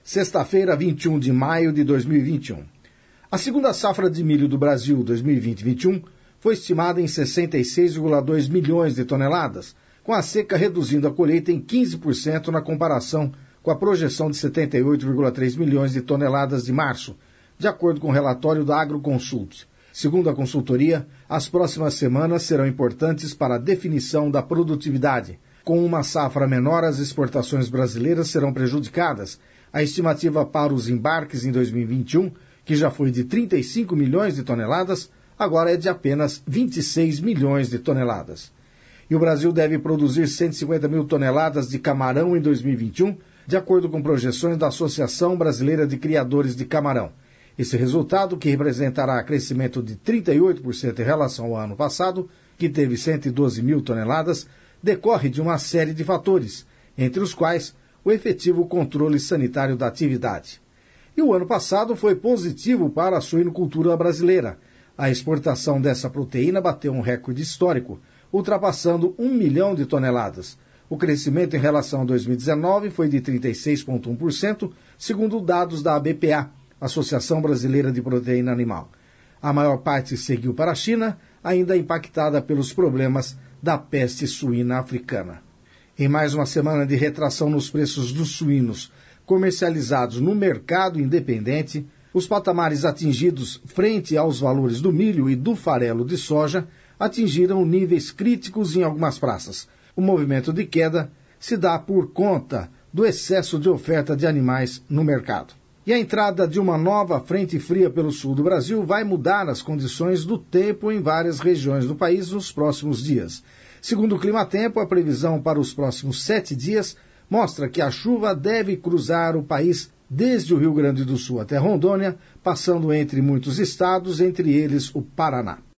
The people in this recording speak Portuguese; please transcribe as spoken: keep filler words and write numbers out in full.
Sexta-feira, vinte e um de maio de dois mil e vinte e um. A segunda safra de milho do Brasil dois mil e vinte e vinte e um foi estimada em sessenta e seis vírgula dois milhões de toneladas, com a seca reduzindo a colheita em quinze por cento na comparação com a projeção de setenta e oito vírgula três milhões de toneladas de março, de acordo com o relatório da Agroconsult. Segundo a consultoria, as próximas semanas serão importantes para a definição da produtividade. Com uma safra menor, as exportações brasileiras serão prejudicadas. A estimativa para os embarques em dois mil e vinte e um, que já foi de trinta e cinco milhões de toneladas, agora é de apenas vinte e seis milhões de toneladas. E o Brasil deve produzir cento e cinquenta mil toneladas de camarão em dois mil e vinte e um, de acordo com projeções da Associação Brasileira de Criadores de Camarão. Esse resultado, que representará crescimento de trinta e oito por cento em relação ao ano passado, que teve cento e doze mil toneladas, decorre de uma série de fatores, entre os quais o efetivo controle sanitário da atividade. E o ano passado foi positivo para a suinocultura brasileira. A exportação dessa proteína bateu um recorde histórico, ultrapassando um milhão de toneladas. O crescimento em relação a dois mil e dezenove foi de trinta e seis vírgula um por cento, segundo dados da A B P A, Associação Brasileira de Proteína Animal. A maior parte seguiu para a China, ainda impactada pelos problemas da peste suína africana. Em mais uma semana de retração nos preços dos suínos comercializados no mercado independente, os patamares atingidos frente aos valores do milho e do farelo de soja atingiram níveis críticos em algumas praças. O movimento de queda se dá por conta do excesso de oferta de animais no mercado. E a entrada de uma nova frente fria pelo sul do Brasil vai mudar as condições do tempo em várias regiões do país nos próximos dias. Segundo o Climatempo, a previsão para os próximos sete dias mostra que a chuva deve cruzar o país desde o Rio Grande do Sul até Rondônia, passando entre muitos estados, entre eles o Paraná.